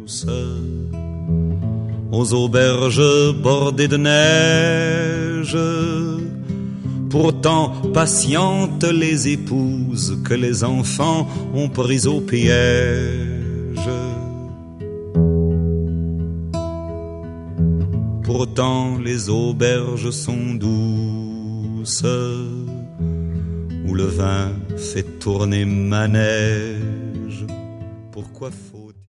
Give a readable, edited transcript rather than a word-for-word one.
douce. Aux auberges bordées de neige, pourtant patientes les épouses que les enfants ont prises au piège. Pourtant les auberges sont douces, où le vin fait tourner manège. Pourquoi